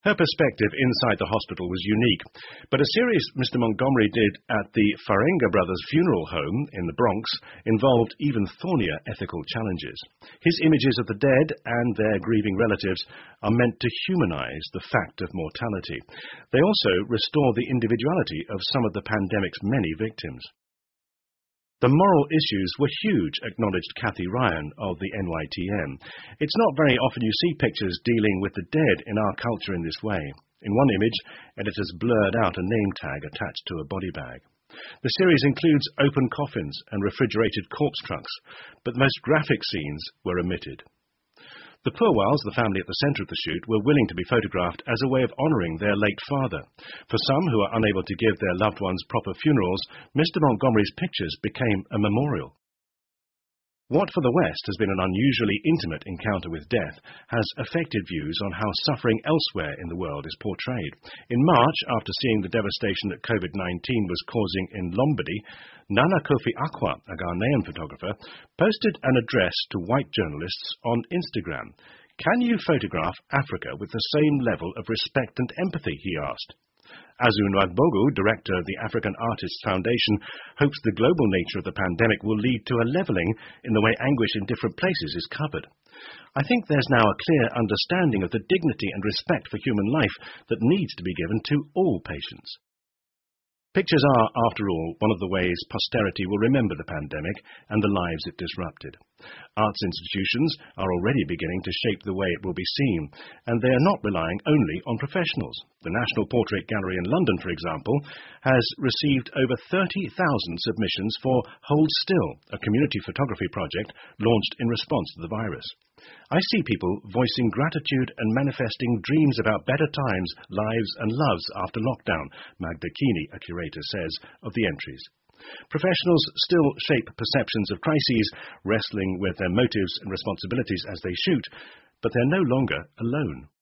Her perspective inside the hospital was unique, but a series Mr. Montgomery did at the Farenga Brothers Funeral Home in the Bronx involved even thornier ethical challenges. His images of the dead and their grieving relatives are meant to humanize the fact of mortality. They also restore the individuality of some of the pandemic's many victims. The moral issues were huge, acknowledged Kathy Ryan of the NYTM. It's not very often you see pictures dealing with the dead in our culture in this way. In one image, editors blurred out a name tag attached to a body bag. The series includes open coffins and refrigerated corpse trunks, but the most graphic scenes were omitted. The Purwells, the family at the centre of the shoot, were willing to be photographed as a way of honouring their late father. For some who are unable to give their loved ones proper funerals, Mr. Montgomery's pictures became a memorial. What for the West has been an unusually intimate encounter with death has affected views on how suffering elsewhere in the world is portrayed. In March, after seeing the devastation that COVID-19 was causing in Lombardy, Nana Kofi Akwa, a Ghanaian photographer, posted an address to white journalists on Instagram. "Can you photograph Africa with the same level of respect and empathy?" he asked. Azu Nwagbogu, director of the African Artists Foundation, hopes the global nature of the pandemic will lead to a levelling in the way anguish in different places is covered. "I think there's now a clear understanding of the dignity and respect for human life that needs to be given to all patients." Pictures are, after all, one of the ways posterity will remember the pandemic and the lives it disrupted. Arts institutions are already beginning to shape the way it will be seen, and they are not relying only on professionals. The National Portrait Gallery in London, for example, has received over 30,000 submissions for Hold Still, a community photography project launched in response to the virus. "I see people voicing gratitude and manifesting dreams about better times, lives and loves after lockdown," Magda Keeney, a curator, says of the entries. Professionals still shape perceptions of crises, wrestling with their motives and responsibilities as they shoot, but they're no longer alone.